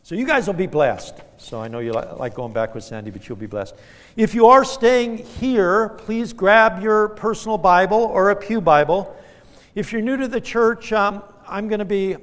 So you guys will be blessed. So I know you like going back with Sandy, but you'll be blessed. If you are staying here, please grab your personal Bible or a pew Bible. If you're new to the church, I'm going to be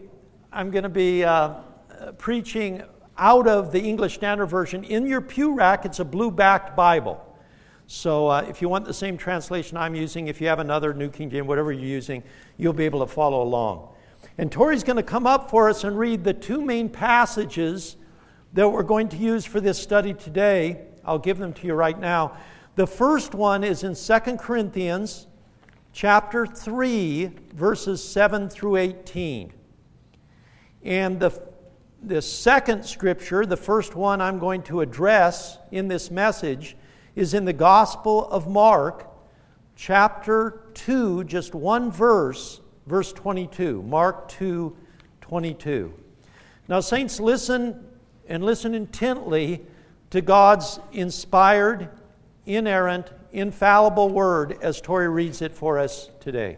preaching out of the English Standard Version. In your pew rack, it's a blue-backed Bible. So if you want the same translation I'm using, if you have another New King James, whatever you're using, you'll be able to follow along. And Tori's going to come up for us and read the two main passages that we're going to use for this study today. I'll give them to you right now. The first one is in 2 Corinthians chapter 3, verses 7 through 18. And the second scripture, the first one I'm going to address in this message, is in the Gospel of Mark, chapter 2, just one verse, verse 22. Mark 2, 22. Now, saints, listen intently to God's inspired, inerrant, infallible word as Tori reads it for us today.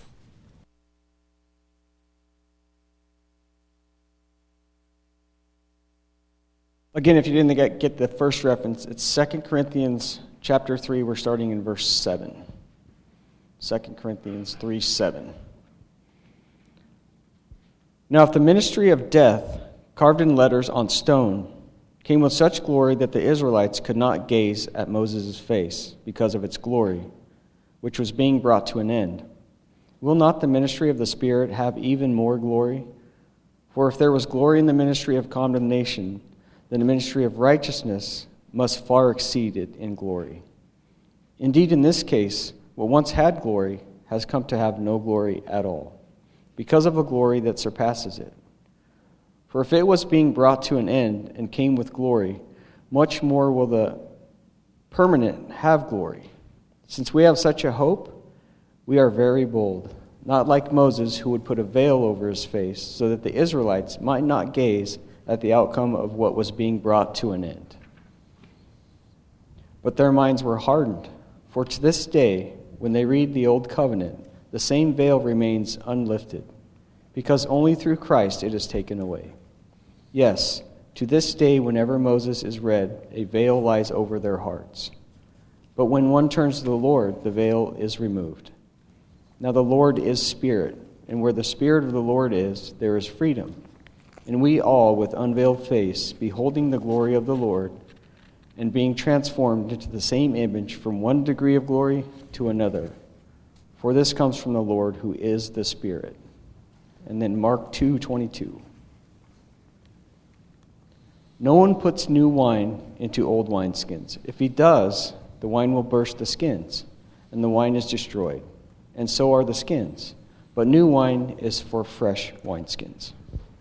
Again, if you didn't get the first reference, it's 2 Corinthians chapter 3. We're starting in verse 7. 2 Corinthians 3, 7. Now, if the ministry of death, carved in letters on stone, came with such glory that the Israelites could not gaze at Moses' face because of its glory, which was being brought to an end, will not the ministry of the Spirit have even more glory? For if there was glory in the ministry of condemnation, then the ministry of righteousness must far exceed it in glory. Indeed, in this case, what once had glory has come to have no glory at all, because of a glory that surpasses it. For if it was being brought to an end and came with glory, much more will the permanent have glory. Since we have such a hope, we are very bold, not like Moses, who would put a veil over his face so that the Israelites might not gaze at the outcome of what was being brought to an end. But their minds were hardened, for to this day, when they read the Old Covenant, the same veil remains unlifted, because only through Christ it is taken away. Yes, to this day, whenever Moses is read, a veil lies over their hearts. But when one turns to the Lord, the veil is removed. Now the Lord is Spirit, and where the Spirit of the Lord is, there is freedom. And we all, with unveiled face, beholding the glory of the Lord, and being transformed into the same image from one degree of glory to another. For this comes from the Lord, who is the Spirit. And then Mark 2:22. No one puts new wine into old wineskins. If he does, the wine will burst the skins, and the wine is destroyed, and so are the skins. But new wine is for fresh wineskins.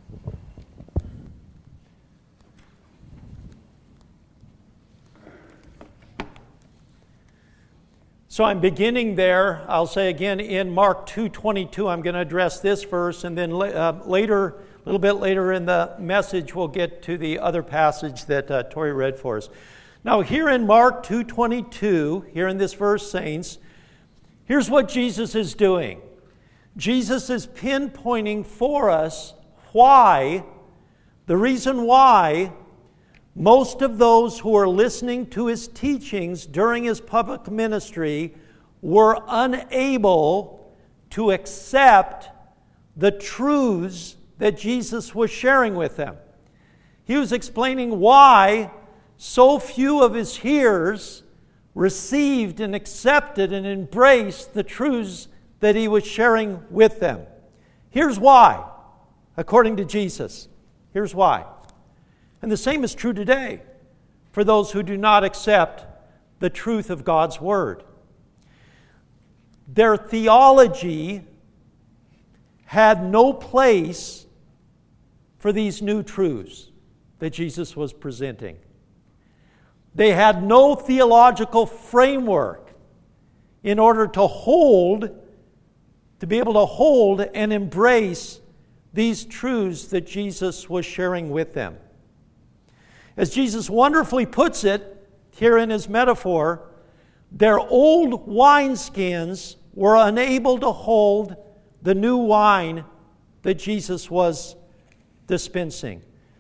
So I'm beginning there. I'll say again in Mark 2:22, I'm going to address this verse, and then later, a little bit later in the message, we'll get to the other passage that Tori read for us. Now here in Mark 2:22, here in this verse, saints, here's what Jesus is doing. Jesus is pinpointing for us the reason why most of those who were listening to his teachings during his public ministry were unable to accept the truths that Jesus was sharing with them. He was explaining why so few of his hearers received and accepted and embraced the truths that he was sharing with them. Here's why, according to Jesus. Here's why. And the same is true today for those who do not accept the truth of God's Word. Their theology had no place for these new truths that Jesus was presenting. They had no theological framework in order to be able to hold and embrace these truths that Jesus was sharing with them. As Jesus wonderfully puts it here in his metaphor, their old wineskins were unable to hold the new wine that Jesus was dispensing.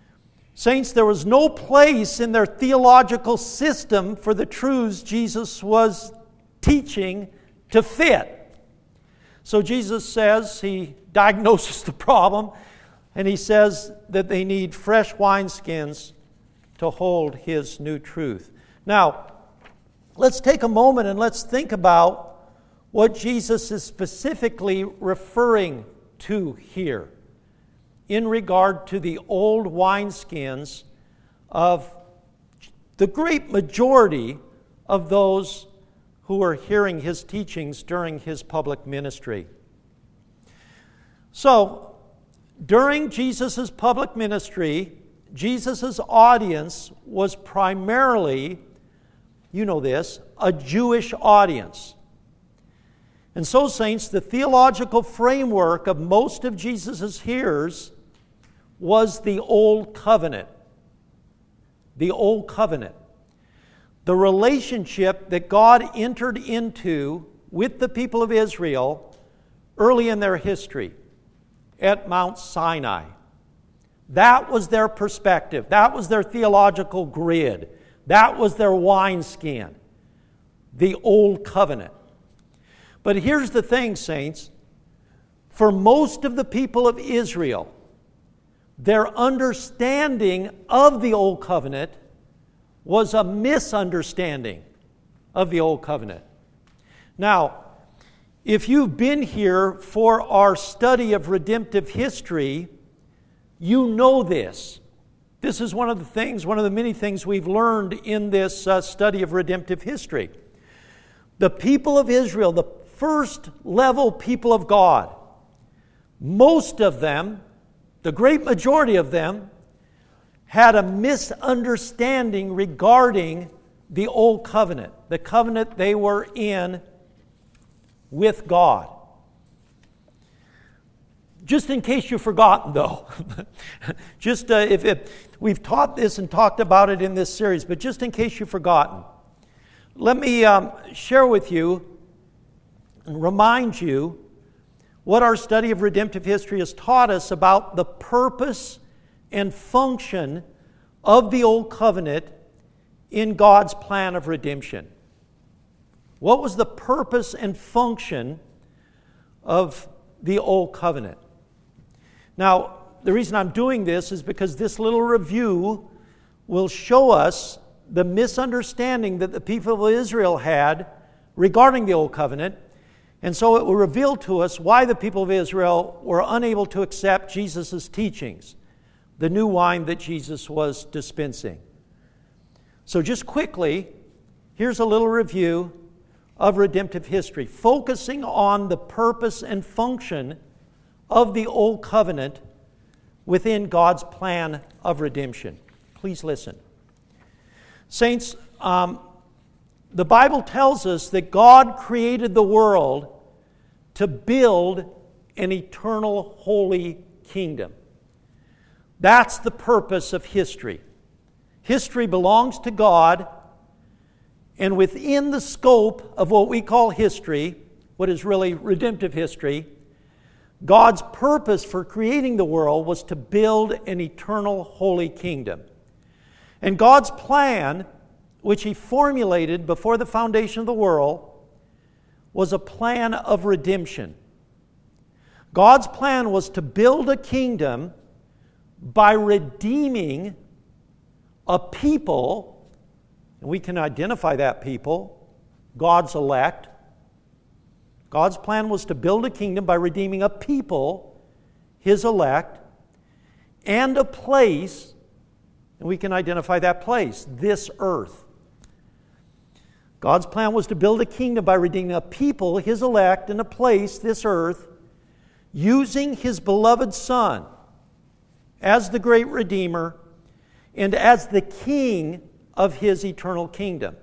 Saints, there was no place in their theological system for the truths Jesus was teaching to fit. So Jesus says, he diagnoses the problem, and he says that they need fresh wineskins to hold his new truth. Now, let's take a moment and let's think about what Jesus is specifically referring to here in regard to the old wineskins of the great majority of those who are hearing his teachings during his public ministry. So, during Jesus' public ministry, Jesus' audience was primarily, you know this, a Jewish audience. And so, saints, the theological framework of most of Jesus' hearers was the Old Covenant. The Old Covenant. The relationship that God entered into with the people of Israel early in their history at Mount Sinai. That was their perspective. That was their theological grid. That was their wineskin. The Old Covenant. But here's the thing, saints. For most of the people of Israel, their understanding of the Old Covenant was a misunderstanding of the Old Covenant. Now, if you've been here for our study of redemptive history, you know this. This is one of the many things we've learned in this study of redemptive history. The people of Israel, the first level people of God, most of them, the great majority of them, had a misunderstanding regarding the Old Covenant, the covenant they were in with God. Just in case you've forgotten, though, we've taught this and talked about it in this series, but just in case you've forgotten, let me share with you and remind you what our study of redemptive history has taught us about the purpose and function of the Old Covenant in God's plan of redemption. What was the purpose and function of the Old Covenant? Now, the reason I'm doing this is because this little review will show us the misunderstanding that the people of Israel had regarding the Old Covenant. And so it will reveal to us why the people of Israel were unable to accept Jesus' teachings, the new wine that Jesus was dispensing. So just quickly, here's a little review of redemptive history, focusing on the purpose and function of the Old Covenant within God's plan of redemption. Please listen. Saints, the Bible tells us that God created the world to build an eternal holy kingdom. That's the purpose of history. History belongs to God, and within the scope of what we call history, what is really redemptive history, God's purpose for creating the world was to build an eternal holy kingdom. And God's plan, which He formulated before the foundation of the world, was a plan of redemption. God's plan was to build a kingdom by redeeming a people, and we can identify that people, God's elect. God's plan was to build a kingdom by redeeming a people, His elect, and a place, and we can identify that place, this earth. God's plan was to build a kingdom by redeeming a people, His elect, and a place, this earth, using His beloved Son as the great Redeemer and as the King of His eternal kingdom.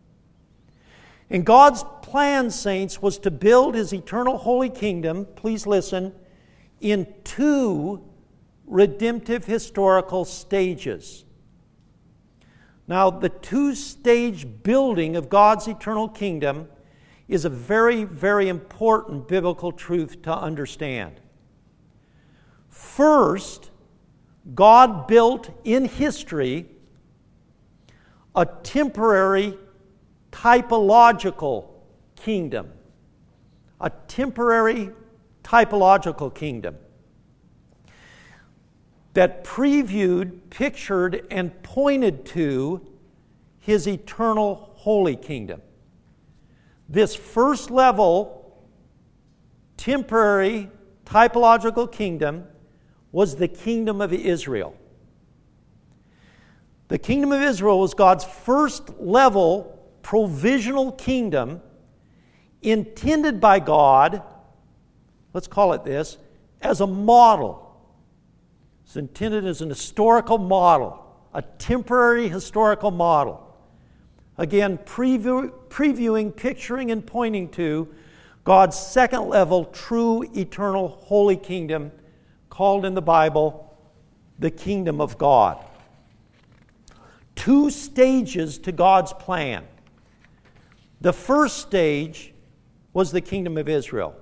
And God's plan, saints, was to build His eternal holy kingdom, please listen, in two redemptive historical stages. Now, the two-stage building of God's eternal kingdom is a very, very important biblical truth to understand. First, God built in history a temporary typological kingdom. A temporary typological kingdom that previewed, pictured, and pointed to His eternal holy kingdom. This first level, temporary, typological kingdom was the kingdom of Israel. The kingdom of Israel was God's first level provisional kingdom intended by God, let's call it this, as a model. It's intended as an historical model, a temporary historical model. Again, previewing, picturing, and pointing to God's second level, true, eternal, holy kingdom, called in the Bible the kingdom of God. 2 stages to God's plan. The first stage was the kingdom of Israel.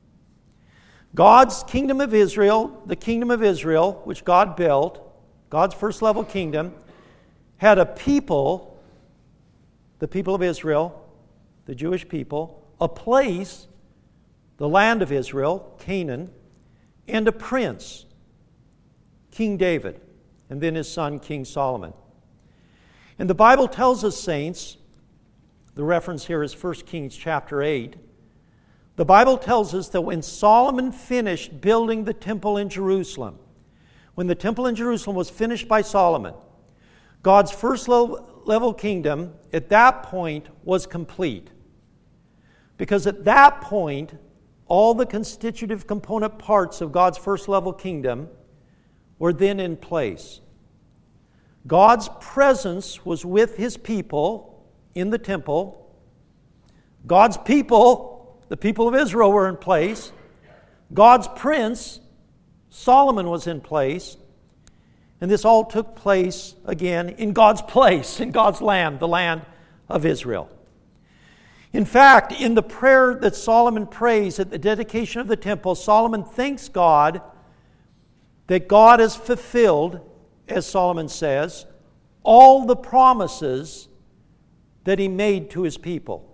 God's kingdom of Israel, the kingdom of Israel, which God built, God's first level kingdom, had a people, the people of Israel, the Jewish people, a place, the land of Israel, Canaan, and a prince, King David, and then his son, King Solomon. And the Bible tells us, saints, the reference here is 1 Kings chapter 8, the Bible tells us that when Solomon finished building the temple in Jerusalem, when the temple in Jerusalem was finished by Solomon, God's first level kingdom at that point was complete. Because at that point, all the constitutive component parts of God's first level kingdom were then in place. God's presence was with His people in the temple. God's people, the people of Israel, were in place. God's prince, Solomon, was in place. And this all took place, again, in God's place, in God's land, the land of Israel. In fact, in the prayer that Solomon prays at the dedication of the temple, Solomon thanks God that God has fulfilled, as Solomon says, all the promises that He made to His people.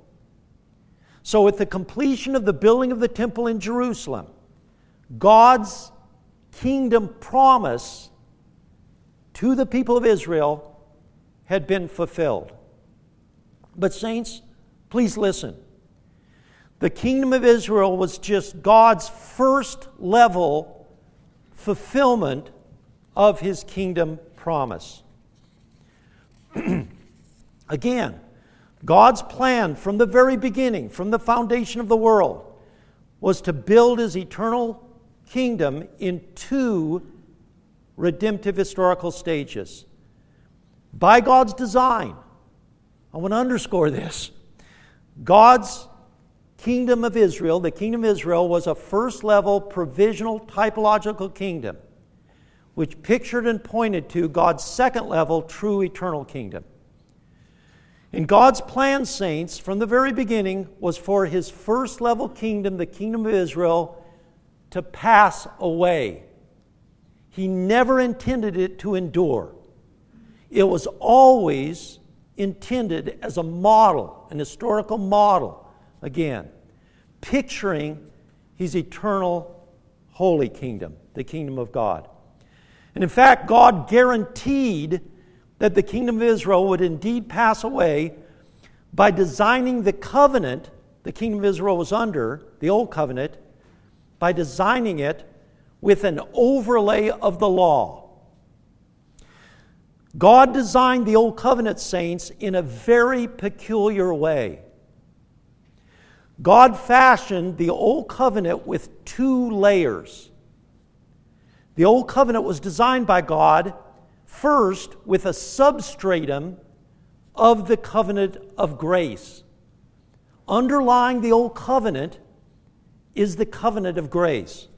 So at the completion of the building of the temple in Jerusalem, God's kingdom promise to the people of Israel had been fulfilled. But saints, please listen. The kingdom of Israel was just God's first level fulfillment of His kingdom promise. Again, God's plan from the very beginning, from the foundation of the world, was to build His eternal kingdom in 2 redemptive historical stages. By God's design, I want to underscore this, God's kingdom of Israel, the kingdom of Israel, was a first-level provisional typological kingdom, which pictured and pointed to God's second-level true eternal kingdom. In God's plan, saints, from the very beginning, was for His first-level kingdom, the kingdom of Israel, to pass away. He never intended it to endure. It was always intended as a model, an historical model, again, picturing His eternal holy kingdom, the kingdom of God. And in fact, God guaranteed that the kingdom of Israel would indeed pass away by designing the covenant the kingdom of Israel was under, the old covenant, by designing it with an overlay of the law. God designed the old covenant, saints, in a very peculiar way. God fashioned the old covenant with 2 layers. The old covenant was designed by God first with a substratum of the covenant of grace. Underlying the old covenant is the covenant of grace.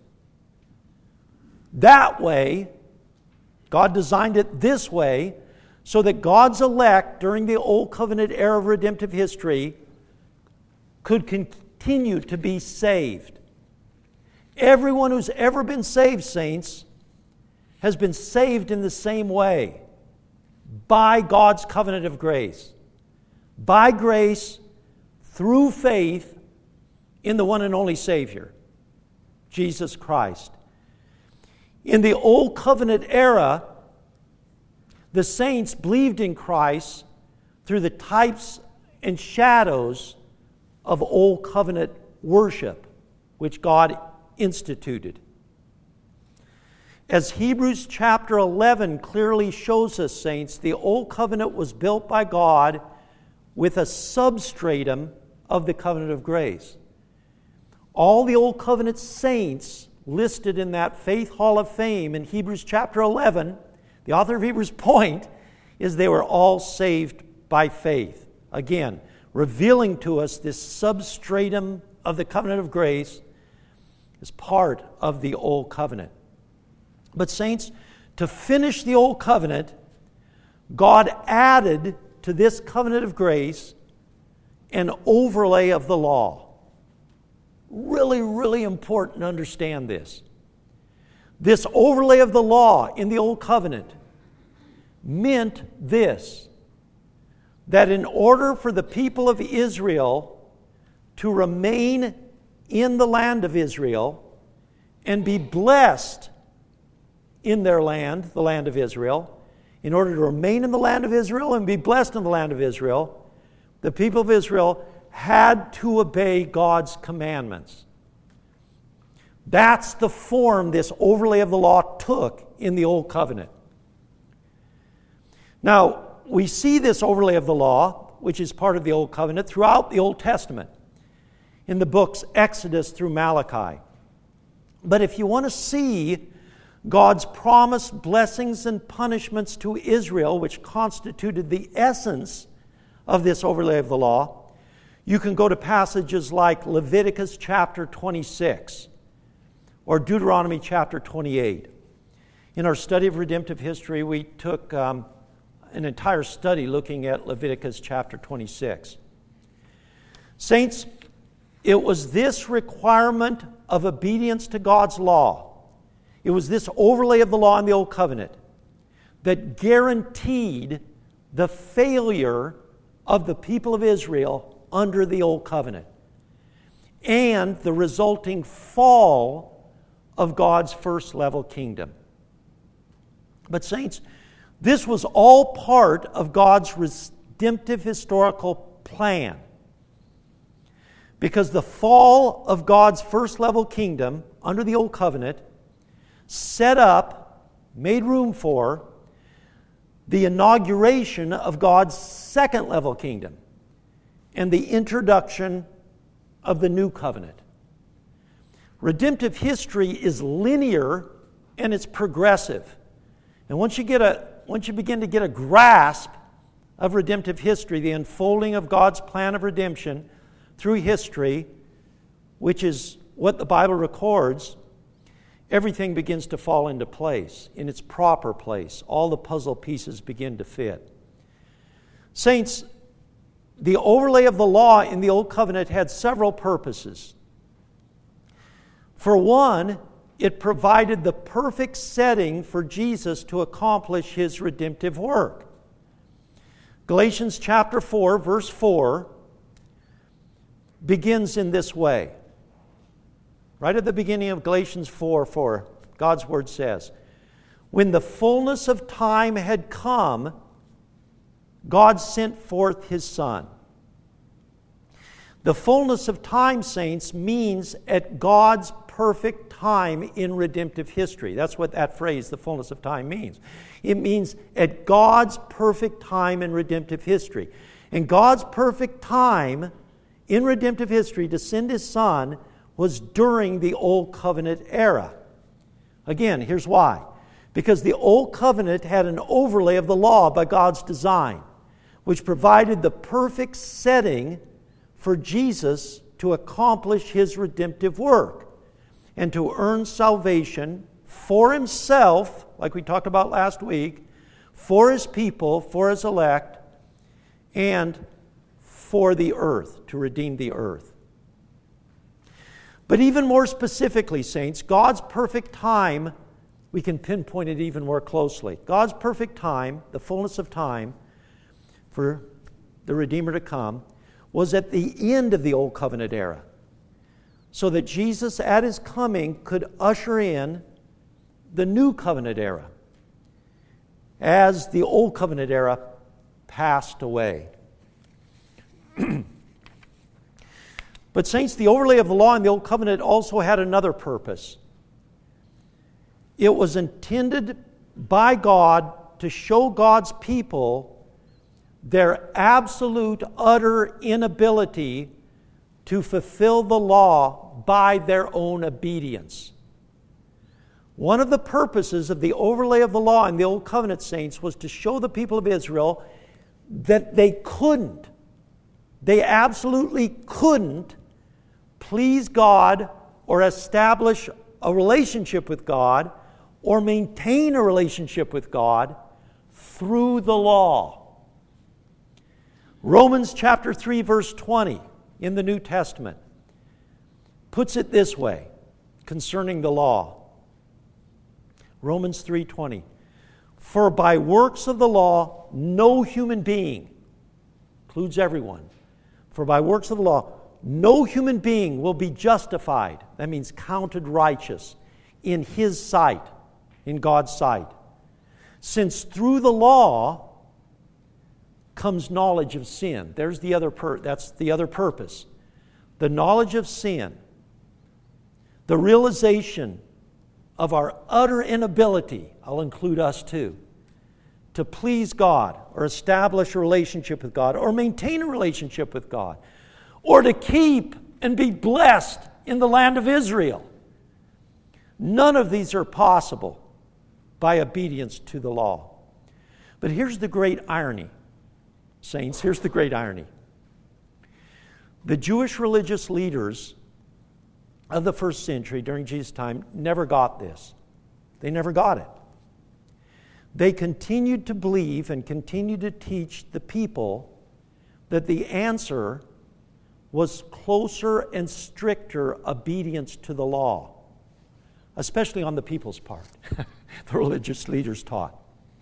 That way, God designed it this way so that God's elect during the old covenant era of redemptive history could continue to be saved. Everyone who's ever been saved, saints, has been saved in the same way, by God's covenant of grace. By grace, through faith in the one and only Savior, Jesus Christ. In the Old Covenant era, the saints believed in Christ through the types and shadows of Old Covenant worship, which God instituted. As Hebrews chapter 11 clearly shows us, saints, the Old Covenant was built by God with a substratum of the covenant of grace. All the Old Covenant saints listed in that Faith Hall of Fame in Hebrews chapter 11, the author of Hebrews' point is they were all saved by faith. Again, revealing to us this substratum of the covenant of grace as part of the Old Covenant. But saints, to finish the Old Covenant, God added to this covenant of grace an overlay of the law. Really, really important to understand this. This overlay of the law in the Old Covenant meant this, that in order for the people of Israel to remain in the land of Israel and be blessed in their land, the land of Israel, in order to remain in the land of Israel and be blessed in the land of Israel, the people of Israel had to obey God's commandments. That's the form this overlay of the law took in the Old Covenant. Now, we see this overlay of the law, which is part of the Old Covenant, throughout the Old Testament, in the books Exodus through Malachi. But if you want to see God's promised blessings and punishments to Israel, which constituted the essence of this overlay of the law, you can go to passages like Leviticus chapter 26 or Deuteronomy chapter 28. In our study of redemptive history, we took an entire study looking at Leviticus chapter 26. Saints, it was this requirement of obedience to God's law, it was this overlay of the law in the Old Covenant that guaranteed the failure of the people of Israel under the Old Covenant and the resulting fall of God's first level kingdom. But saints, this was all part of God's redemptive historical plan, because the fall of God's first level kingdom under the Old Covenant set up, made room for, the inauguration of God's second level kingdom and the introduction of the new covenant. Redemptive history is linear and it's progressive. And once you begin to get a grasp of redemptive history, the unfolding of God's plan of redemption through history, which is what the Bible records, everything begins to fall into place, in its proper place. All the puzzle pieces begin to fit. Saints, the overlay of the law in the Old Covenant had several purposes. For one, it provided the perfect setting for Jesus to accomplish His redemptive work. Galatians chapter 4, verse 4 begins in this way. Right at the beginning of Galatians 4, God's Word says, "When the fullness of time had come, God sent forth His Son." The fullness of time, saints, means at God's perfect time in redemptive history. That's what that phrase, the fullness of time, means. It means at God's perfect time in redemptive history. And God's perfect time in redemptive history to send His Son was during the Old Covenant era. Again, here's why. Because the Old Covenant had an overlay of the law by God's design, which provided the perfect setting for Jesus to accomplish His redemptive work and to earn salvation for Himself, like we talked about last week, for His people, for His elect, and for the earth, to redeem the earth. But even more specifically, saints, God's perfect time we can pinpoint it even more closely. God's perfect time, the fullness of time for the Redeemer to come, was at the end of the Old Covenant era, so that Jesus at His coming could usher in the New Covenant era as the Old Covenant era passed away. But saints, the overlay of the law in the Old Covenant also had another purpose. It was intended by God to show God's people their absolute, utter inability to fulfill the law by their own obedience. One of the purposes of the overlay of the law in the Old Covenant, saints, was to show the people of Israel that they absolutely couldn't please God or establish a relationship with God or maintain a relationship with God through the law. Romans chapter 3, verse 20 in the New Testament puts it this way concerning the law. Romans 3:20. For by works of the law, no human being, includes everyone, for by works of the law, no human being will be justified, that means counted righteous, in his sight, in God's sight. Since through the law comes knowledge of sin. There's the other that's the other purpose. The knowledge of sin. The realization of our utter inability, I'll include us too, to please God or establish a relationship with God or maintain a relationship with God or to keep and be blessed in the land of Israel. None of these are possible by obedience to the law. But here's the great irony, saints, here's the great irony. The Jewish religious leaders of the first century during Jesus' time never got this. They never got it. They continued to believe and continued to teach the people that the answer was closer and stricter obedience to the law, especially on the people's part, the religious leaders taught.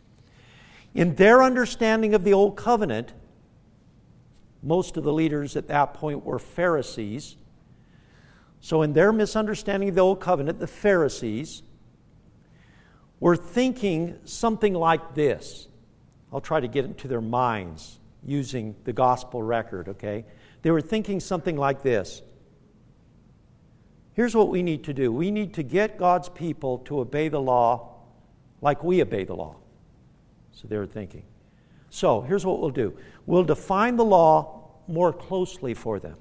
In their understanding of the Old Covenant, most of the leaders at that point were Pharisees. So in their misunderstanding of the Old Covenant, the Pharisees were thinking something like this. I'll try to get into their minds using the gospel record, okay? They were thinking something like this. Here's what we need to do. We need to get God's people to obey the law like we obey the law. So they were thinking. So here's what we'll do. We'll define the law more closely for them.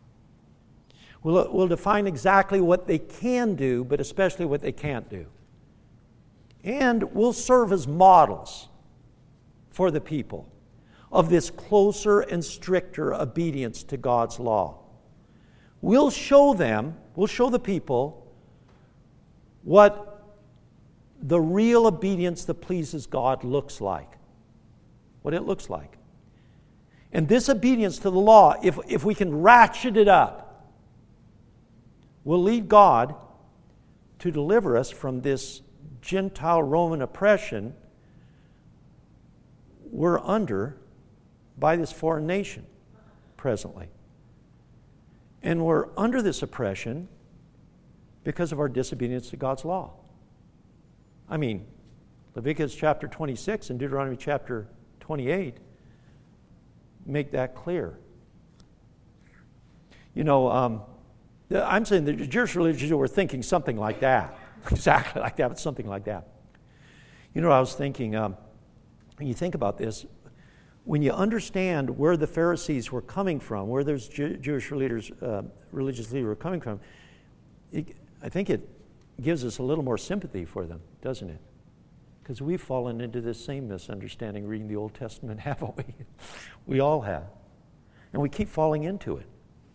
We'll define exactly what they can do, but especially what they can't do. And we'll serve as models for the people of this closer and stricter obedience to God's law. We'll show the people what the real obedience that pleases God looks like. What it looks like. And this obedience to the law, if we can ratchet it up, will lead God to deliver us from this Gentile Roman oppression we're under by this foreign nation presently. And we're under this oppression because of our disobedience to God's law. I mean, Leviticus chapter 26 and Deuteronomy chapter 28 make that clear. You know, I'm saying the Jewish religions were thinking something like that. Exactly like that, but something like that. You know what I was thinking? When you think about this, when you understand where the Pharisees were coming from, where those Jewish leaders, religious leaders were coming from, I think it gives us a little more sympathy for them, doesn't it? Because we've fallen into this same misunderstanding reading the Old Testament, haven't we? We all have. And we keep falling into it.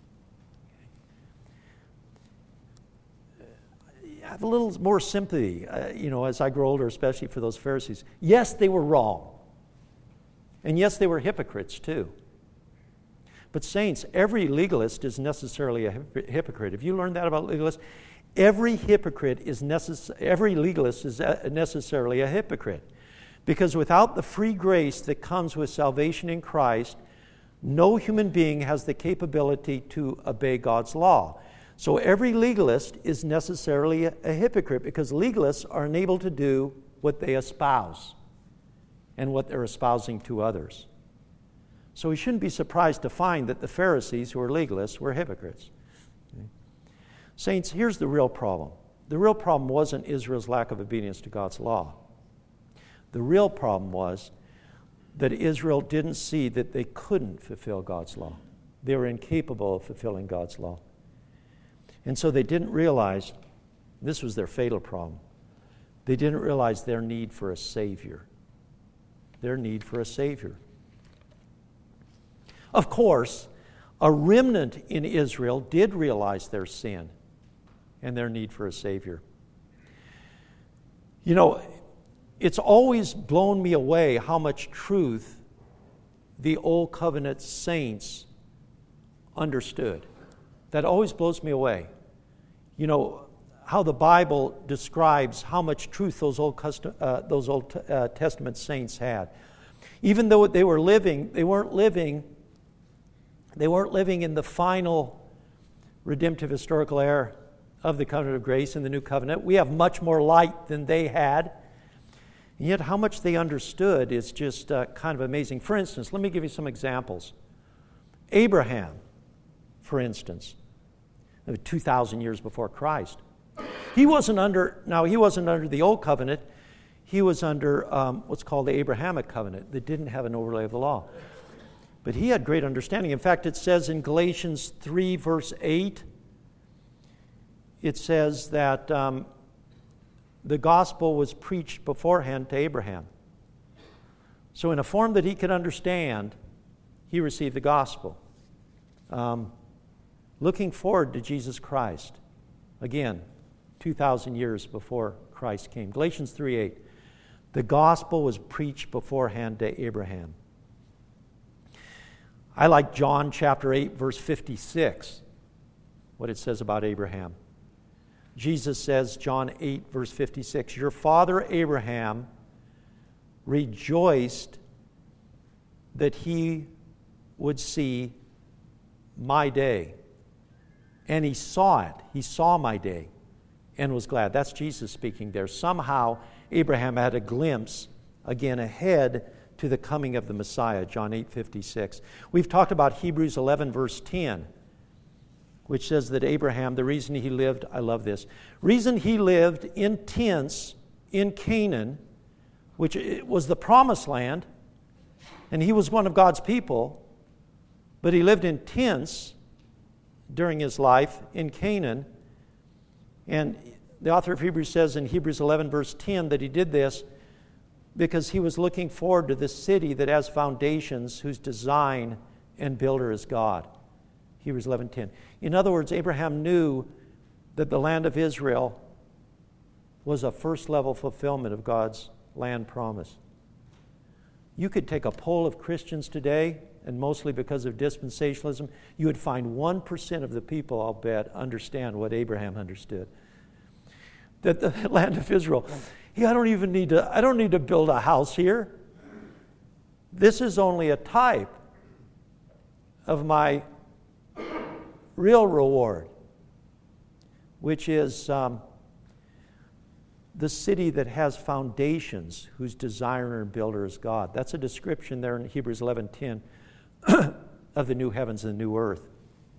I have a little more sympathy, as I grow older, especially for those Pharisees. Yes, they were wrong. And yes, they were hypocrites too. But saints, every legalist is necessarily a hypocrite. Have you learned that about legalists? every hypocrite is every legalist is necessarily a hypocrite. Because without the free grace that comes with salvation in Christ, no human being has the capability to obey God's law. So every legalist is necessarily a hypocrite, because legalists are unable to do what they espouse and what they're espousing to others. So we shouldn't be surprised to find that the Pharisees, who were legalists, were hypocrites. Okay. Saints, here's the real problem. The real problem wasn't Israel's lack of obedience to God's law. The real problem was that Israel didn't see that they couldn't fulfill God's law. They were incapable of fulfilling God's law. And so they didn't realize, this was their fatal problem, they didn't realize their need for a Savior. Their need for a Savior. Of course, a remnant in Israel did realize their sin and their need for a Savior. You know, it's always blown me away how much truth the Old Covenant saints understood. That always blows me away. You know, how the Bible describes how much truth those Old Testament saints had. Even though they were living, they weren't living in the final redemptive historical era of the covenant of grace in the new covenant. We have much more light than they had. And yet how much they understood is just kind of amazing. For instance, let me give you some examples. Abraham, for instance, 2,000 years before Christ. He wasn't under the Old Covenant. He was under what's called the Abrahamic covenant that didn't have an overlay of the law. But he had great understanding. In fact, it says in Galatians 3, verse 8, it says that the gospel was preached beforehand to Abraham. So in a form that he could understand, he received the gospel. Looking forward to Jesus Christ. Again, 2,000 years before Christ came. Galatians 3:8. The gospel was preached beforehand to Abraham. I like John chapter 8, verse 56, what it says about Abraham. Jesus says, John 8, verse 56, your father Abraham rejoiced that he would see my day. And he saw it. He saw my day and was glad. That's Jesus speaking there. Somehow, Abraham had a glimpse, again, ahead to the coming of the Messiah, John 8:56. We've talked about Hebrews 11, verse 10, which says that Abraham, the reason he lived, I love this, reason he lived in tents in Canaan, which was the promised land, and he was one of God's people, but he lived in tents during his life in Canaan. And the author of Hebrews says in Hebrews 11, verse 10, that he did this because he was looking forward to the city that has foundations, whose design and builder is God. Hebrews 11:10. In other words, Abraham knew that the land of Israel was a first-level fulfillment of God's land promise. You could take a poll of Christians today, and mostly because of dispensationalism, you would find 1% of the people, I'll bet, understand what Abraham understood. That the land of Israel, I don't need to build a house here. This is only a type of my real reward, which is the city that has foundations, whose designer and builder is God. That's a description there in Hebrews 11:10 of the new heavens and the new earth.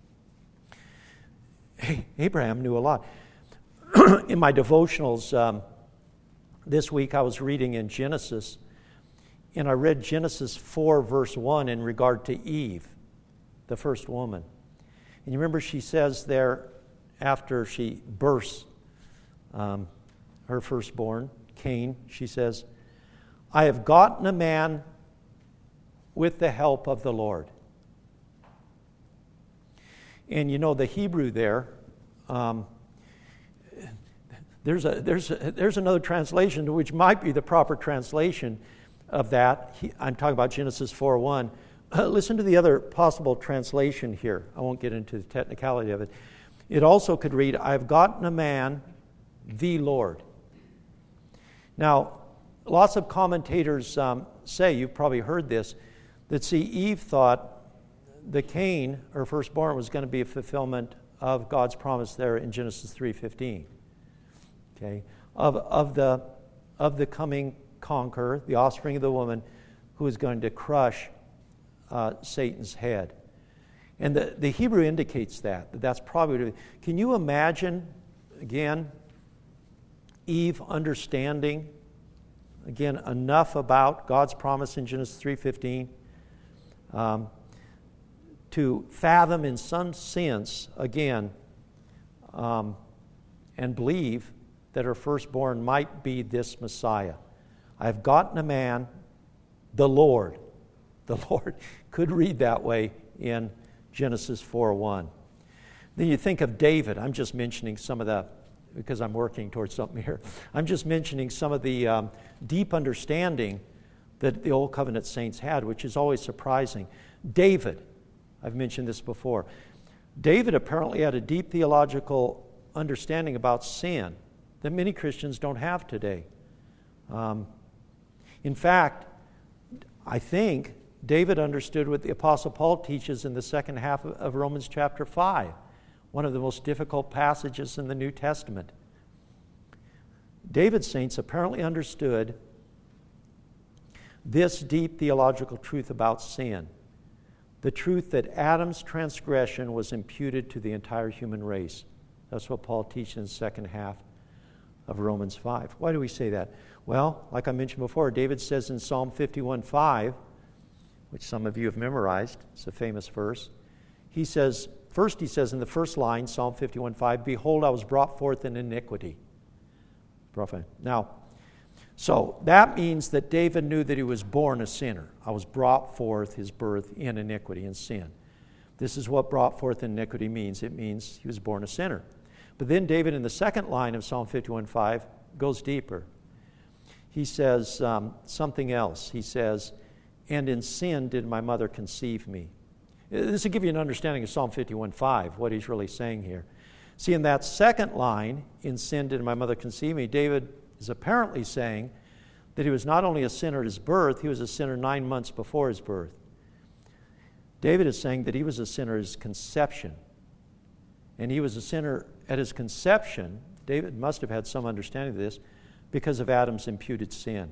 Abraham knew a lot. In my devotionals this week, I was reading in Genesis, and I read Genesis 4, verse 1 in regard to Eve, the first woman. And you remember she says there, after she births her firstborn, Cain, she says, I have gotten a man with the help of the Lord. And you know, the Hebrew there, there's another translation which might be the proper translation of that. I'm talking about Genesis 4:1. Listen to the other possible translation here. I won't get into the technicality of it. It also could read, I've gotten a man, the Lord. Now, lots of commentators say, you've probably heard this, that see, Eve thought the Cain, her firstborn, was going to be a fulfillment of God's promise there in Genesis 3:15. Okay, of the coming conqueror, the offspring of the woman, who is going to crush Satan's head. And the Hebrew indicates that's probably. Can you imagine, again, Eve understanding, again, enough about God's promise in Genesis 3:15 to fathom in some sense, again, and believe that her firstborn might be this Messiah. I've gotten a man, the Lord. The Lord could read that way in Genesis 4:1. Then you think of David. I'm just mentioning some of the, because I'm working towards something here. I'm just mentioning some of the deep understanding that the Old Covenant saints had, which is always surprising. David, I've mentioned this before. David apparently had a deep theological understanding about sin that many Christians don't have today. In fact, I think David understood what the Apostle Paul teaches in the second half of Romans chapter 5, one of the most difficult passages in the New Testament. David's saints apparently understood this deep theological truth about sin, the truth that Adam's transgression was imputed to the entire human race. That's what Paul teaches in the second half of Romans 5. Why do we say that? Well, like I mentioned before, David says in Psalm 51:5, which some of you have memorized, it's a famous verse. He says in the first line, Psalm 51:5, behold, I was brought forth in iniquity. Now, so that means that David knew that he was born a sinner. I was brought forth, his birth, in iniquity and sin. This is what brought forth in iniquity means. It means he was born a sinner. But then David, in the second line of Psalm 51:5, goes deeper. He says something else. He says, and in sin did my mother conceive me. This will give you an understanding of Psalm 51:5, what he's really saying here. See, in that second line, in sin did my mother conceive me, David is apparently saying that he was not only a sinner at his birth, he was a sinner 9 months before his birth. David is saying that he was a sinner at his conception. And he was a sinner at his conception. David must have had some understanding of this because of Adam's imputed sin.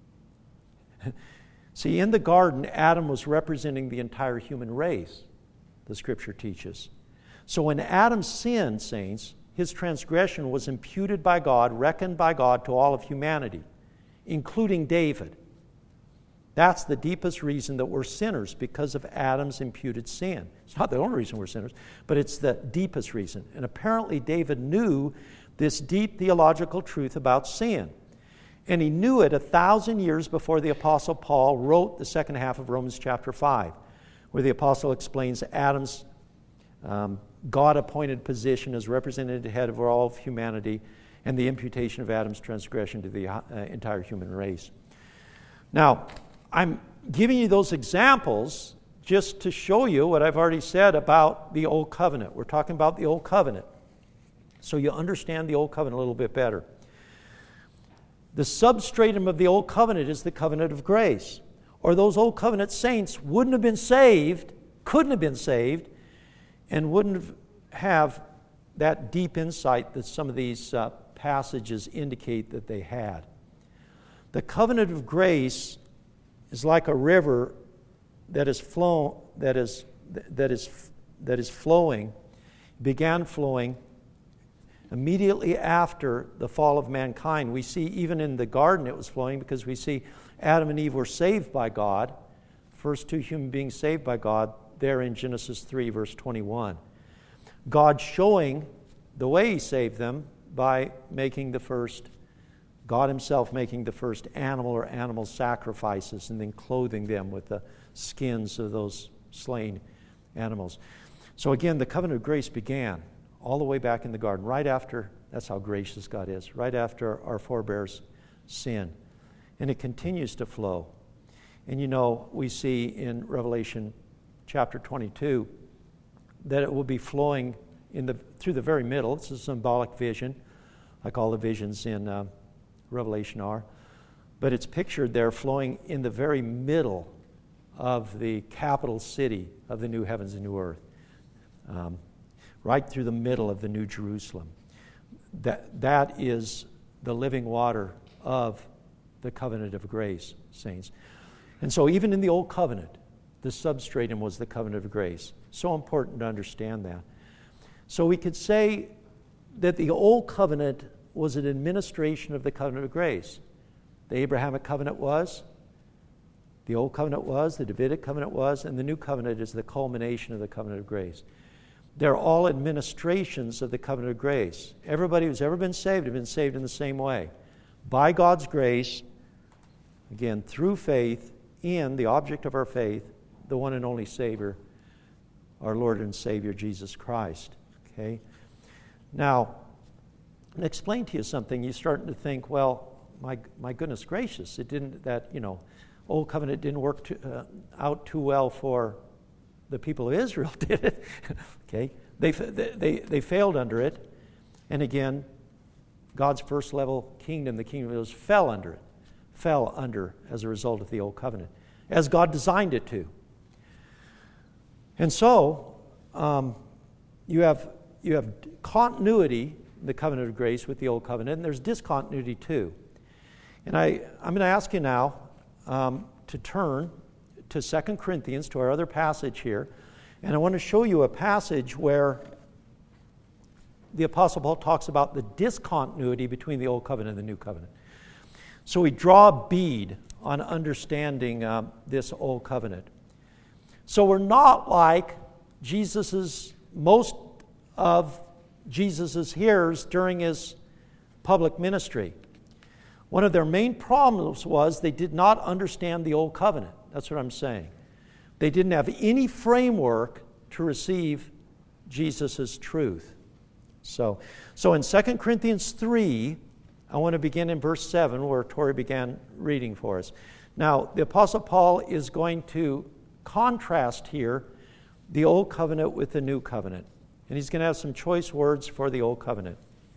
See, in the garden, Adam was representing the entire human race, the Scripture teaches. So when Adam sinned, saints, his transgression was imputed by God, reckoned by God to all of humanity, including David. That's the deepest reason that we're sinners, because of Adam's imputed sin. It's not the only reason we're sinners, but it's the deepest reason. And apparently David knew this deep theological truth about sin. And he knew it 1,000 years before the Apostle Paul wrote the second half of Romans chapter 5, where the Apostle explains Adam's God-appointed position as representative head of all of humanity and the imputation of Adam's transgression to the entire human race. Now, I'm giving you those examples just to show you what I've already said about the Old Covenant. We're talking about the Old Covenant, so you understand the Old Covenant a little bit better. The substratum of the Old Covenant is the covenant of grace, or those Old Covenant saints wouldn't have been saved, couldn't have been saved, and wouldn't have that deep insight that some of these passages indicate that they had. The covenant of grace is like a river that is flowing, began flowing immediately after the fall of mankind. We see even in the garden it was flowing because we see Adam and Eve were saved by God, first two human beings saved by God, there in Genesis 3, verse 21. God showing the way He saved them by making the first, God Himself making the first animal or animal sacrifices and then clothing them with the skins of those slain animals. So again, the covenant of grace began all the way back in the garden, right after, that's how gracious God is, right after our forebears' sin. And it continues to flow. And you know, we see in Revelation chapter 22 that it will be flowing through the very middle. It's a symbolic vision, like all the visions in Revelation are. But it's pictured there flowing in the very middle of the capital city of the new heavens and new earth, right through the middle of the New Jerusalem. That is the living water of the covenant of grace, saints. And so even in the Old Covenant, the substratum was the covenant of grace. So important to understand that. So we could say that the Old Covenant was an administration of the covenant of grace. The Abrahamic covenant was, the Old Covenant was, the Davidic covenant was, and the New Covenant is the culmination of the covenant of grace. They're all administrations of the covenant of grace. Everybody who's ever been saved has been saved in the same way. By God's grace, again, through faith in the object of our faith, the one and only Savior, our Lord and Savior, Jesus Christ. Okay? Now, to explain to you something, you're starting to think, well, my goodness gracious, Old Covenant didn't work out too well for the people of Israel, did it? Okay, they failed under it, and again, God's first level kingdom, the kingdom of Israel, fell under as a result of the Old Covenant, as God designed it to. And so, you have continuity in the covenant of grace with the Old Covenant, and there's discontinuity too. And I'm going to ask you now to turn to 2 Corinthians, to our other passage here, and I want to show you a passage where the Apostle Paul talks about the discontinuity between the Old Covenant and the New Covenant. So we draw a bead on understanding this Old Covenant. So we're not like most of Jesus' hearers during his public ministry. One of their main problems was they did not understand the Old Covenant. That's what I'm saying. They didn't have any framework to receive Jesus' truth. So in 2 Corinthians 3, I want to begin in verse 7, where Tori began reading for us. Now, the Apostle Paul is going to contrast here the Old Covenant with the New Covenant. And he's going to have some choice words for the Old Covenant.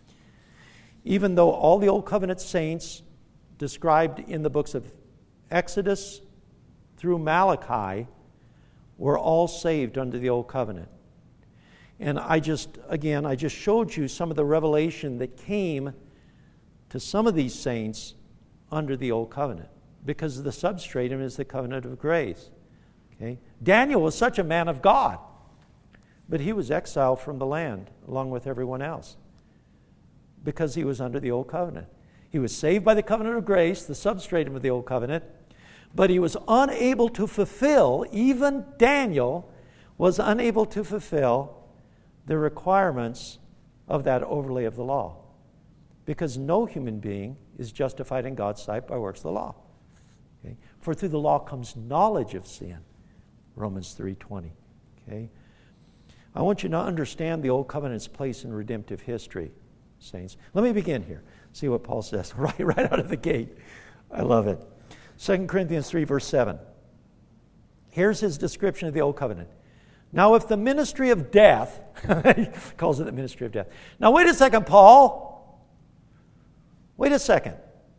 Even though all the Old Covenant saints described in the books of Exodus through Malachi were all saved under the Old Covenant. And I just showed you some of the revelation that came to some of these saints under the Old Covenant, because the substratum is the covenant of grace. Okay? Daniel was such a man of God, but he was exiled from the land along with everyone else because he was under the Old Covenant. He was saved by the covenant of grace, the substratum of the Old Covenant, but he was unable to fulfill, even Daniel was unable to fulfill the requirements of that overlay of the law, because no human being is justified in God's sight by works of the law. Okay? For through the law comes knowledge of sin, Romans 3:20. Okay? I want you to understand the Old Covenant's place in redemptive history, saints. Let me begin here. See what Paul says right out of the gate. I love it. 2 Corinthians 3, verse 7. Here's his description of the Old Covenant. Now, if the ministry of death, he calls it the ministry of death. Now, wait a second, Paul. Wait a second.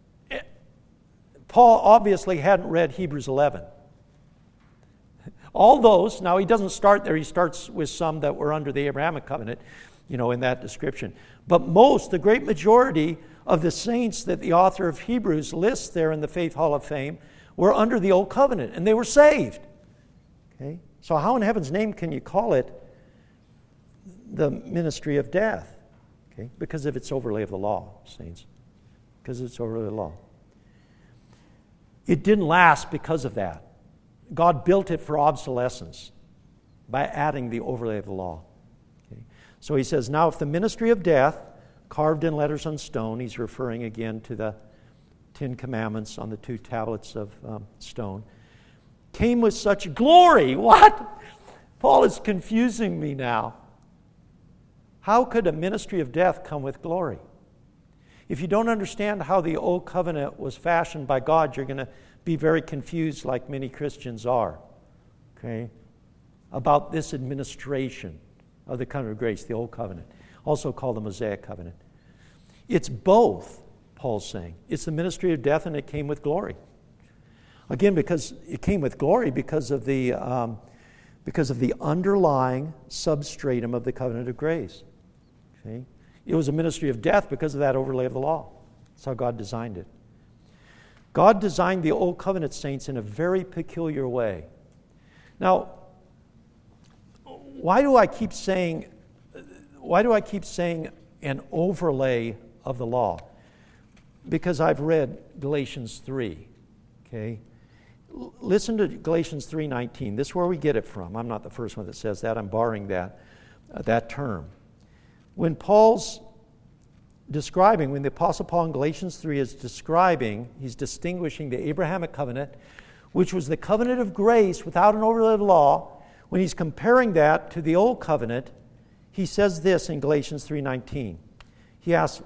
Paul obviously hadn't read Hebrews 11. All those, now he doesn't start there, he starts with some that were under the Abrahamic covenant, in that description. But the great majority of the saints that the author of Hebrews lists there in the Faith Hall of Fame were under the Old Covenant, and they were saved. Okay? So how in heaven's name can you call it the ministry of death? Okay? Because of its overlay of the law, saints. Because it's overlay of the law. It didn't last because of that. God built it for obsolescence by adding the overlay of the law. Okay? So he says, now if the ministry of death, carved in letters on stone, he's referring again to the 10 Commandments on the 2 tablets of stone, came with such glory. What? Paul is confusing me now. How could a ministry of death come with glory? If you don't understand how the Old Covenant was fashioned by God, you're going to be very confused, like many Christians are, okay, about this administration of the covenant of grace, the Old Covenant, also called the Mosaic Covenant. It's both, Paul's saying. It's the ministry of death, and it came with glory. Again, because it came with glory because of the underlying substratum of the covenant of grace. Okay? It was a ministry of death because of that overlay of the law. That's how God designed it. God designed the Old Covenant saints in a very peculiar way. Now, why do I keep saying an overlay of the law? Because I've read Galatians 3. Okay? Listen to Galatians 3:19. This is where we get it from. I'm not the first one that says that. I'm borrowing that term. When Paul's describing, when the Apostle Paul in Galatians 3 is describing, he's distinguishing the Abrahamic covenant, which was the covenant of grace without an overlay of law. When he's comparing that to the Old Covenant, he says this in Galatians 3:19. He asks,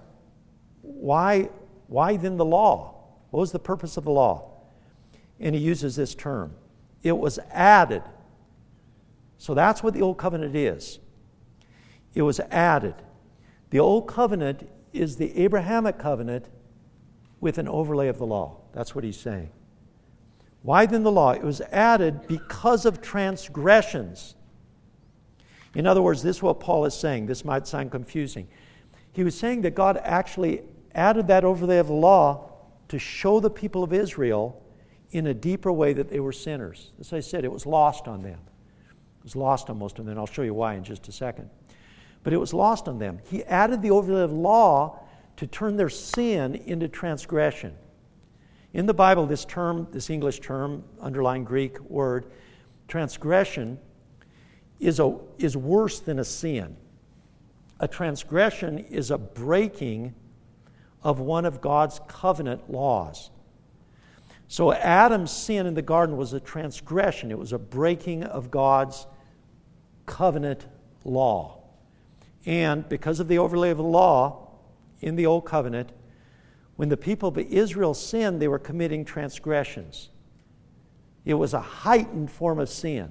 why then the law? What was the purpose of the law? And he uses this term. It was added. So that's what the Old Covenant is. It was added. The Old Covenant is the Abrahamic covenant with an overlay of the law. That's what he's saying. Why then the law? It was added because of transgressions. In other words, this is what Paul is saying. This might sound confusing. He was saying that God actually added that overlay of the law to show the people of Israel in a deeper way that they were sinners. As I said, it was lost on them. It was lost on most of them, and I'll show you why in just a second. But it was lost on them. He added the overlay of law to turn their sin into transgression. In the Bible, this English term, underlying Greek word, transgression, is worse than a sin. A transgression is a breaking of one of God's covenant laws. So Adam's sin in the garden was a transgression. It was a breaking of God's covenant law. And because of the overlay of the law in the Old Covenant, when the people of Israel sinned, they were committing transgressions. It was a heightened form of sin.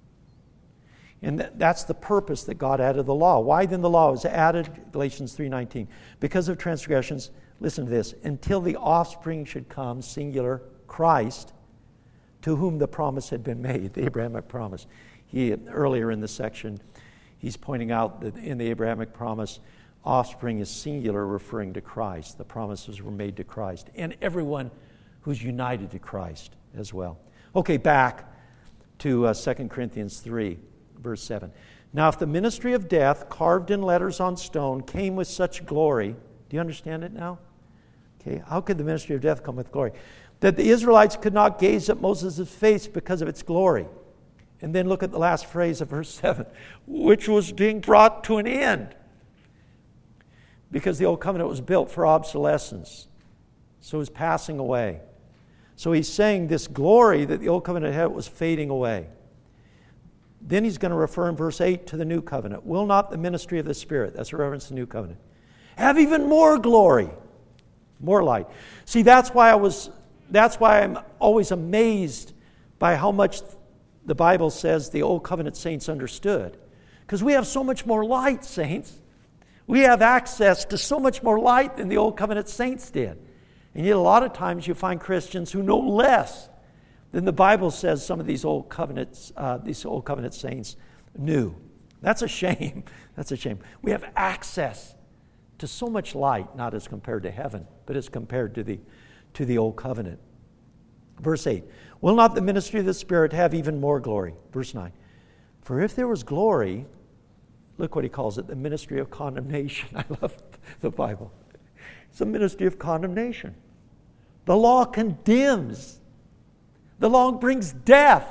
And that's the purpose that God added the law. Why then the law was added? Galatians 3:19. Because of transgressions, listen to this, until the offspring should come, singular, Christ, to whom the promise had been made, the Abrahamic promise. Earlier in the section, he's pointing out that in the Abrahamic promise, offspring is singular, referring to Christ. The promises were made to Christ, and everyone who's united to Christ as well. Okay, back to 2 Corinthians 3, verse 7. Now, if the ministry of death, carved in letters on stone, came with such glory, do you understand it now? Okay, how could the ministry of death come with glory? That the Israelites could not gaze at Moses' face because of its glory. And then look at the last phrase of verse 7, which was being brought to an end. Because the Old Covenant was built for obsolescence. So it was passing away. So he's saying this glory that the Old Covenant had was fading away. Then he's going to refer in verse 8 to the New Covenant. Will not the ministry of the Spirit, that's a reference to the New Covenant, have even more glory, more light? See, that's why I'm always amazed by how much the Bible says the Old Covenant saints understood. Because we have so much more light, saints. We have access to so much more light than the Old Covenant saints did. And yet a lot of times you find Christians who know less than the Bible says some of these Old Covenant saints knew. That's a shame. That's a shame. We have access to so much light, not as compared to heaven, but as compared to the Old Covenant. Verse 8, will not the ministry of the Spirit have even more glory? Verse 9, for if there was glory, look what he calls it, the ministry of condemnation. I love the Bible. It's a ministry of condemnation. The law condemns. The law brings death.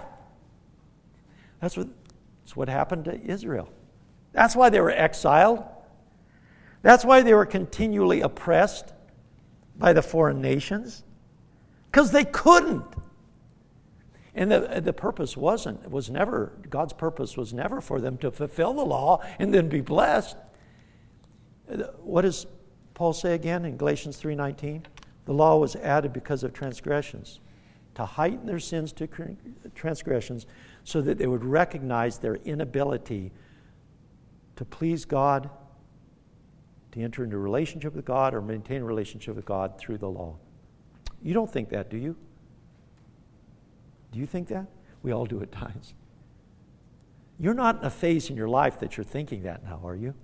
That's what happened to Israel. That's why they were exiled. That's why they were continually oppressed by the foreign nations. Because they couldn't. And the purpose God's purpose was never for them to fulfill the law and then be blessed. What does Paul say again in Galatians 3:19? The law was added because of transgressions, to heighten their sins to transgressions, so that they would recognize their inability to please God, to enter into a relationship with God or maintain a relationship with God through the law. You don't think that, do you? Do you think that? We all do at times. You're not in a phase in your life that you're thinking that now, are you?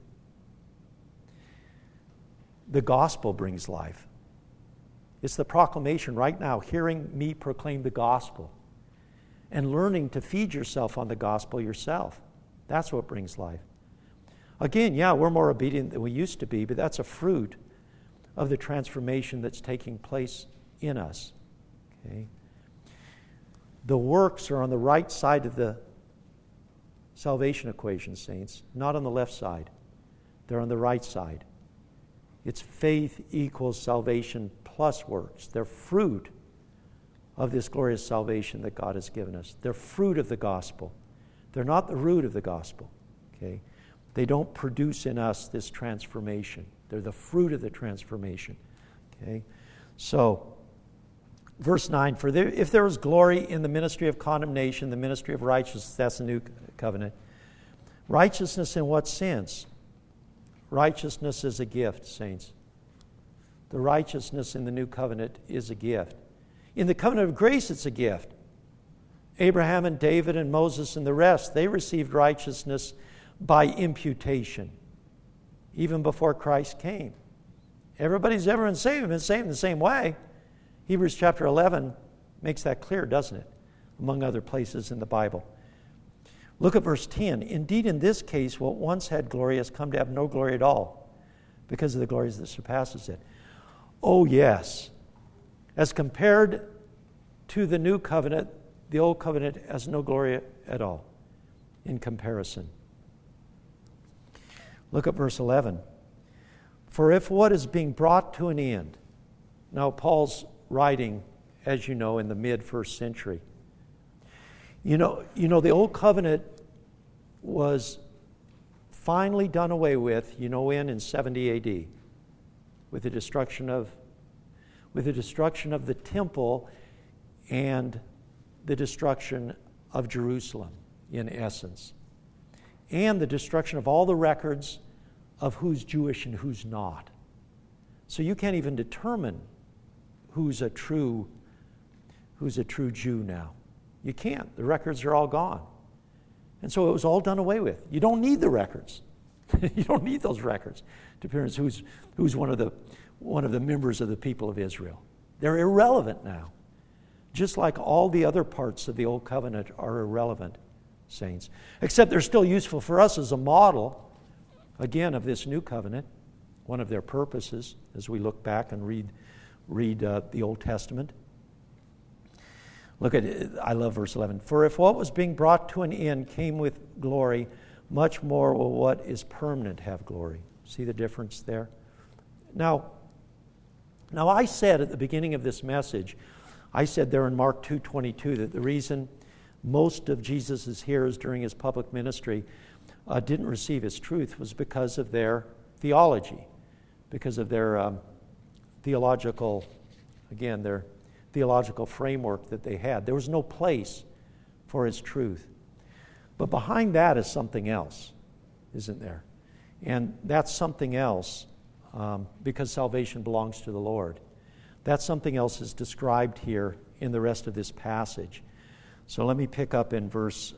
The gospel brings life. It's the proclamation right now, hearing me proclaim the gospel and learning to feed yourself on the gospel yourself. That's what brings life. Again, yeah, we're more obedient than we used to be, but that's a fruit of the transformation that's taking place in us. Okay? The works are on the right side of the salvation equation, saints, not on the left side. They're on the right side. It's faith equals salvation plus works. They're fruit of this glorious salvation that God has given us. They're fruit of the gospel. They're not the root of the gospel. Okay? They don't produce in us this transformation. They're the fruit of the transformation. Okay? So, verse 9, if there is glory in the ministry of condemnation, the ministry of righteousness, that's the new covenant. Righteousness in what sense? Righteousness is a gift, saints. The righteousness in the new covenant is a gift. In the covenant of grace, it's a gift. Abraham and David and Moses and the rest, they received righteousness by imputation, even before Christ came. Everybody's ever been saved in the same way. Hebrews chapter 11 makes that clear, doesn't it? Among other places in the Bible. Look at verse 10. Indeed, in this case, what once had glory has come to have no glory at all, because of the glory that surpasses it. Oh, yes. As compared to the new covenant, the old covenant has no glory at all in comparison. Look at verse 11. For if what is being brought to an end, now Paul's writing, as you know, in the mid-first century. You know, the old covenant was finally done away with, in 70 AD, with the destruction of the temple and the destruction of Jerusalem, in essence, and the destruction of all the records of who's Jewish and who's not. So you can't even determine who's a true Jew now. You can't. The records are all gone. And so it was all done away with. You don't need the records. You don't need those records to appearance who's one of the members of the people of Israel. They're irrelevant now. Just like all the other parts of the old covenant are irrelevant, saints. Except they're still useful for us as a model, again, of this new covenant, one of their purposes as we look back and read the Old Testament. Look at it. I love verse 11. For if what was being brought to an end came with glory, much more will what is permanent have glory. See the difference there? Now I said at the beginning of this message, I said there in Mark 2:22 that the reason most of Jesus' hearers during his public ministry didn't receive his truth was because of their theology, because of their theological framework that they had. There was no place for his truth. But behind that is something else, isn't there? And that's something else because salvation belongs to the Lord. That something else is described here in the rest of this passage. So let me pick up in verse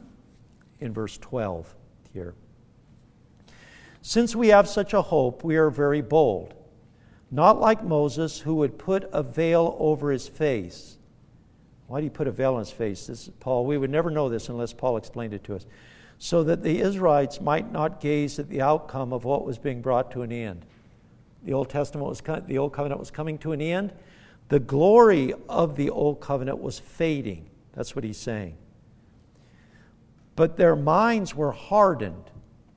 12 here. Since we have such a hope, we are very bold. Not like Moses, who would put a veil over his face. Why do you put a veil on his face? This is Paul. We would never know this unless Paul explained it to us. So that the Israelites might not gaze at the outcome of what was being brought to an end. The Old Covenant was coming to an end. The glory of the Old Covenant was fading. That's what he's saying. But their minds were hardened.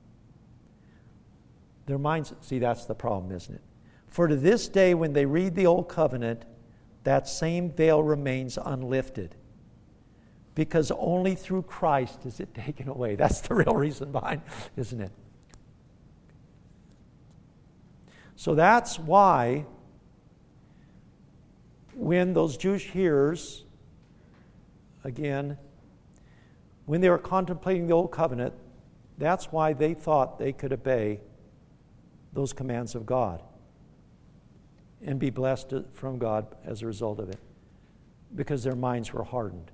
Their minds, see, that's the problem, isn't it? For to this day, when they read the Old Covenant, that same veil remains unlifted. Because only through Christ is it taken away. That's the real reason behind, isn't it? So that's why when those Jewish hearers, again, when they were contemplating the Old Covenant, That's why they thought they could obey those commands of God and be blessed from God as a result of it, because their minds were hardened.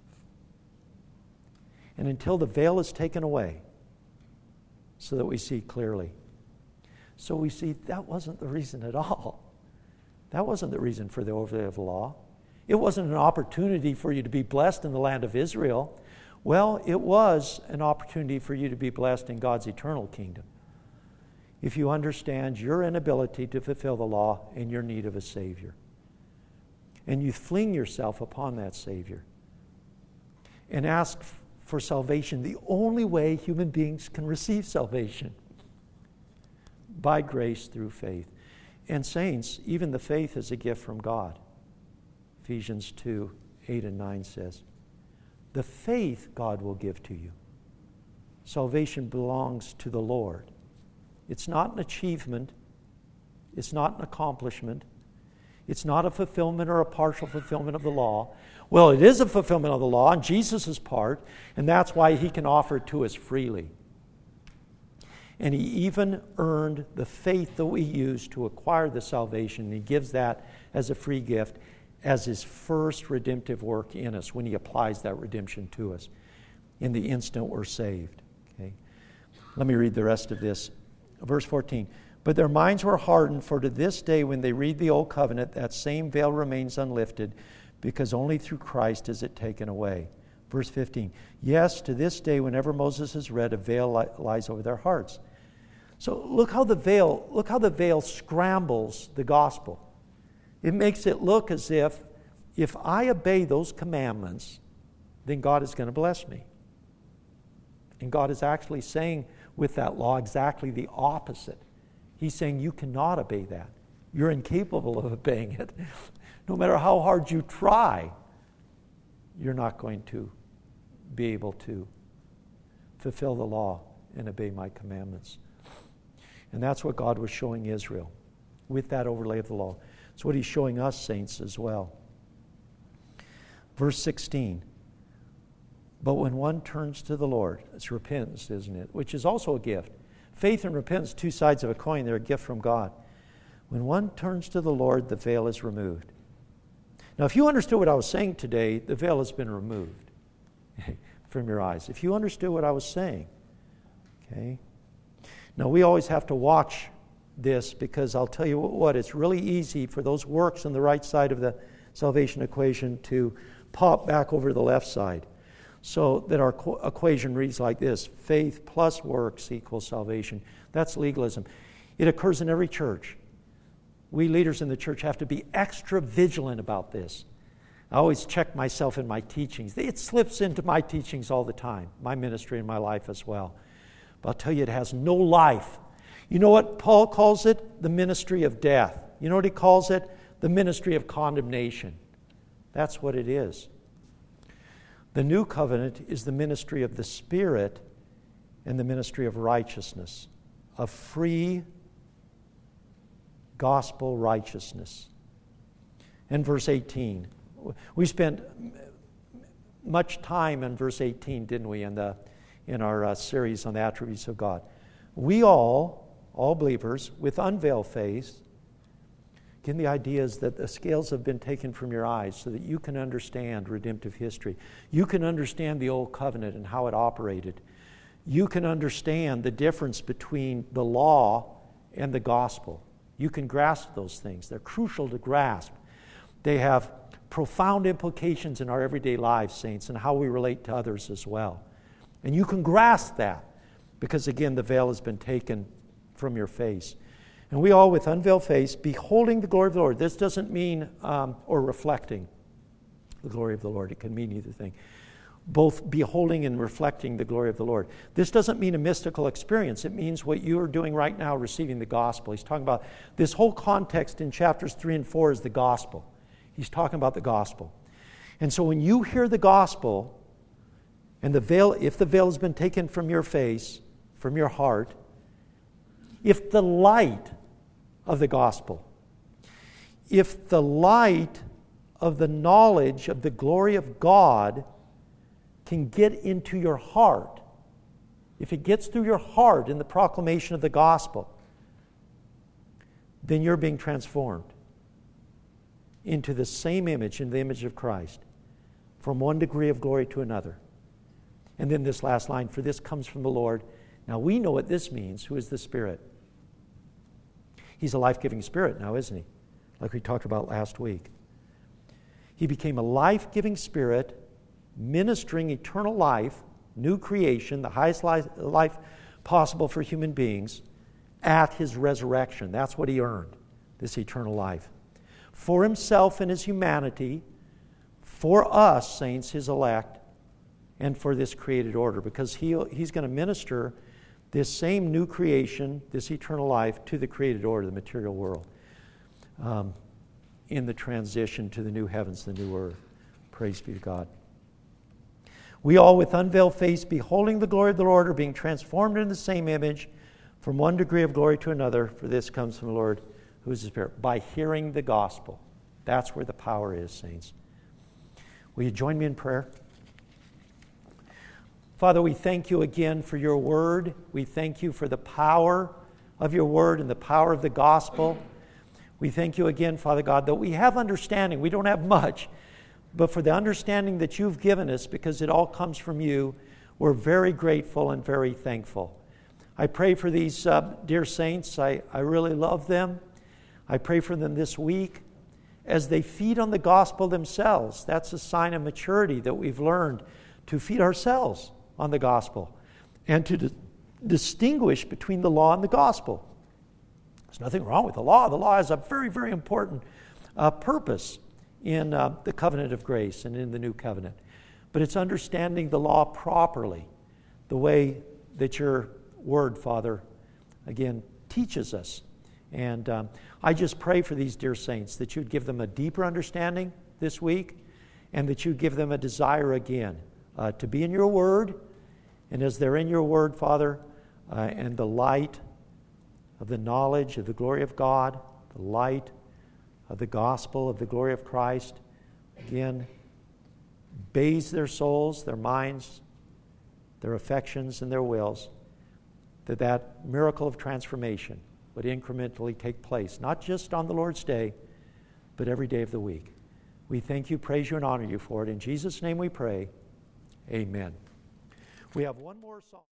And until the veil is taken away so that we see clearly. So we see that wasn't the reason at all. That wasn't the reason for the overlay of the law. It wasn't an opportunity for you to be blessed in the land of Israel. Well, it was an opportunity for you to be blessed in God's eternal kingdom. If you understand your inability to fulfill the law and your need of a Savior. And you fling yourself upon that Savior and ask for salvation the only way human beings can receive salvation, by grace through faith. And saints, even the faith is a gift from God. Ephesians 2, 8 and 9 says, the faith God will give to you. Salvation belongs to the Lord. It's not an achievement. It's not an accomplishment. It's not a fulfillment or a partial fulfillment of the law. Well, it is a fulfillment of the law on Jesus' part, and that's why he can offer it to us freely. And he even earned the faith that we use to acquire the salvation. And he gives that as a free gift, as his first redemptive work in us, when he applies that redemption to us in the instant we're saved. Okay? Let me read the rest of this. Verse 14. But their minds were hardened, for to this day when they read the Old Covenant, that same veil remains unlifted, because only through Christ is it taken away. Verse 15. Yes, to this day, whenever Moses is read, a veil lies over their hearts. So look how the veil scrambles the gospel. It makes it look as if I obey those commandments, then God is going to bless me. And God is actually saying with that law exactly the opposite. He's saying you cannot obey that. You're incapable of obeying it. No matter how hard you try, you're not going to be able to fulfill the law and obey my commandments. And that's what God was showing Israel with that overlay of the law. It's what he's showing us, saints, as well. Verse 16. But when one turns to the Lord, it's repentance, isn't it? Which is also a gift. Faith and repentance, two sides of a coin, they're a gift from God. When one turns to the Lord, the veil is removed. Now, if you understood what I was saying today, the veil has been removed from your eyes. If you understood what I was saying, okay? Now, we always have to watch this, because I'll tell you what, it's really easy for those works on the right side of the salvation equation to pop back over to the left side. So that our equation reads like this: faith plus works equals salvation. That's legalism. It occurs in every church. We leaders in the church have to be extra vigilant about this. I always check myself in my teachings. It slips into my teachings all the time, my ministry and my life as well. But I'll tell you, it has no life. You know what Paul calls it? The ministry of death. You know what he calls it? The ministry of condemnation. That's what it is. The new covenant is the ministry of the Spirit and the ministry of righteousness, of free gospel righteousness. And verse 18. We spent much time in verse 18, didn't we, in our series on the attributes of God. We all believers, with unveiled face, again, the idea is that the scales have been taken from your eyes so that you can understand redemptive history. You can understand the Old Covenant and how it operated. You can understand the difference between the law and the gospel. You can grasp those things. They're crucial to grasp. They have profound implications in our everyday lives, saints, and how we relate to others as well. And you can grasp that because, again, the veil has been taken from your face. And we all, with unveiled face, beholding the glory of the Lord. This doesn't mean, or reflecting the glory of the Lord. It can mean either thing. Both beholding and reflecting the glory of the Lord. This doesn't mean a mystical experience. It means what you are doing right now, receiving the gospel. He's talking about this whole context in chapters 3 and 4 is the gospel. He's talking about the gospel. And so when you hear the gospel, and the veil, if the veil has been taken from your face, from your heart, if the light of the gospel, if the light of the knowledge of the glory of God can get into your heart, if it gets through your heart in the proclamation of the gospel, then you're being transformed into the same image, in the image of Christ, from one degree of glory to another. And then this last line, for this comes from the Lord. Now we know what this means. Who is the Spirit? He's a life-giving Spirit now, isn't he? Like we talked about last week. He became a life-giving Spirit, ministering eternal life, new creation, the highest life possible for human beings, at his resurrection. That's what he earned, this eternal life. For himself and his humanity, for us, saints, his elect, and for this created order, because he's going to minister this same new creation, this eternal life, to the created order, the material world, in the transition to the new heavens, the new earth. Praise be to God. We all, with unveiled face, beholding the glory of the Lord, are being transformed into the same image from one degree of glory to another, for this comes from the Lord, who is the Spirit, by hearing the gospel. That's where the power is, saints. Will you join me in prayer? Father, we thank you again for your word. We thank you for the power of your word and the power of the gospel. We thank you again, Father God, that we have understanding. We don't have much, but for the understanding that you've given us, because it all comes from you, we're very grateful and very thankful. I pray for these dear saints. I really love them. I pray for them this week as they feed on the gospel themselves. That's a sign of maturity that we've learned, to feed ourselves on the gospel and to distinguish between the law and the gospel. There's nothing wrong with the law. The law has a very, very important purpose in the covenant of grace and in the new covenant. But it's understanding the law properly, the way that your word, Father, again, teaches us. And I just pray for these dear saints that you'd give them a deeper understanding this week, and that you'd give them a desire again to be in your word. And as they're in your word, Father, and the light of the knowledge of the glory of God, the light of the gospel of the glory of Christ, again, bathes their souls, their minds, their affections, and their wills, that miracle of transformation would incrementally take place, not just on the Lord's day, but every day of the week. We thank you, praise you, and honor you for it. In Jesus' name we pray, amen. We have one more song.